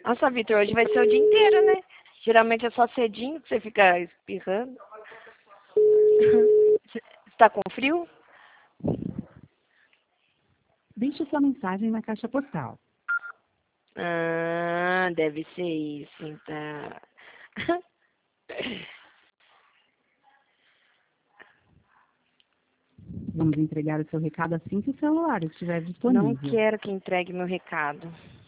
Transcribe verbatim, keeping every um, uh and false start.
Nossa, Vitor, hoje vai ser o dia inteiro, né? Geralmente é só cedinho que você fica espirrando. Você tá com frio? Deixe sua mensagem na caixa postal. Ah, deve ser isso, então. Vamos entregar o seu recado assim que o celular estiver Não disponível. quero que entregue meu recado.